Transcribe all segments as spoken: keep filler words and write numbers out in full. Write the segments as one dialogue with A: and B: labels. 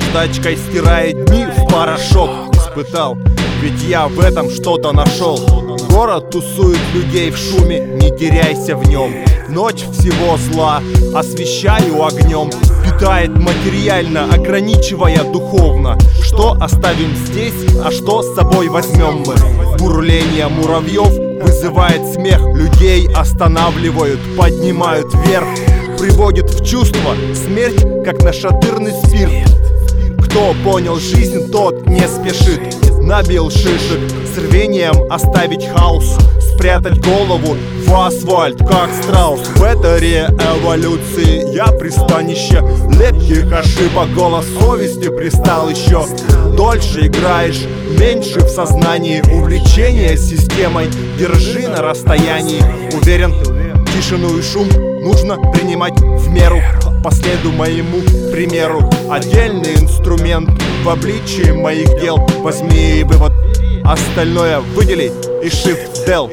A: Наждачкой стирает дни в порошок. Испытал, ведь я в этом что-то нашел. Город тусует людей в шуме, не теряйся в нем. Ночь всего зла освещаю огнем. Питает материально, ограничивая духовно. Что оставим здесь, а что с собой возьмем мы? Бурление муравьев вызывает смех. Людей останавливают, поднимают вверх. Приводит в чувство смерть, как нашатырный спирт. Кто понял жизнь, тот не спешит. Набил шишек с рвением оставить хаос. Спрятать голову в асфальт, как страус. В этой эволюции я пристанище легких ошибок. Голос совести пристал еще. Дольше играешь, меньше в сознании. Увлечение системой держи на расстоянии. Уверен, тишину и шум нужно принимать в меру. Последуй моему примеру. Отдельный инструмент в обличии моих дел. Возьми вывод, остальное выдели и shift del.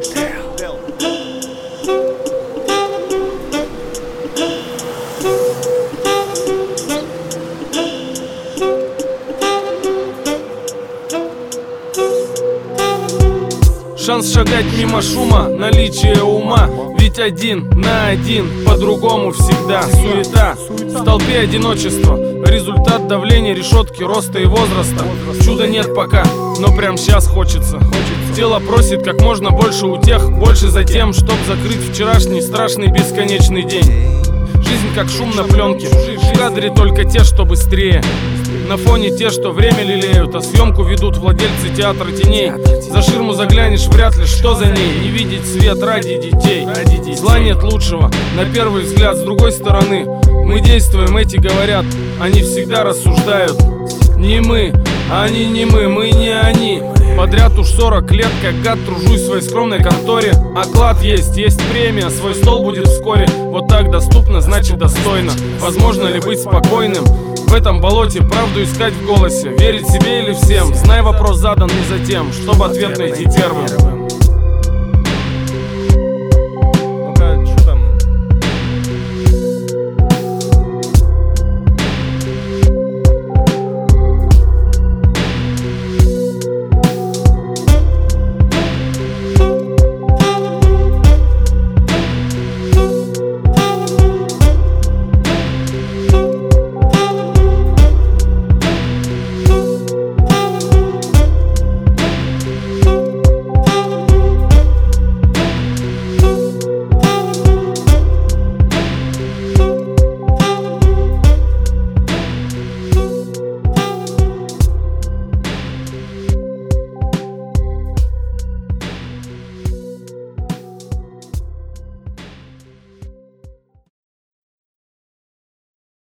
B: Шанс шагать мимо шума, наличие ума. Ведь один на один, по-другому всегда. Суета в толпе одиночества. Результат давления, решетки, роста и возраста. Чуда нет пока, но прям сейчас хочется. Тело просит как можно больше утех. Больше за тем, чтоб закрыть вчерашний страшный бесконечный день. Жизнь как шум на пленке. В кадре только те, что быстрее. На фоне те, что время лелеют, а съемку ведут владельцы театра теней. За ширму заглянешь, вряд ли что за ней. Не видеть свет ради детей. Зла нет лучшего, на первый взгляд. С другой стороны, мы действуем, эти говорят. Они всегда рассуждают. Не мы, они не мы, мы не они. Подряд уж сорок лет, как гад, тружусь в своей скромной конторе. Оклад есть, есть премия, свой стол будет вскоре. Вот так доступно, значит достойно. Возможно ли быть спокойным в этом болоте, правду искать в голосе? Верить себе или всем? Знай, вопрос задан не за тем, чтобы ответ найти первым.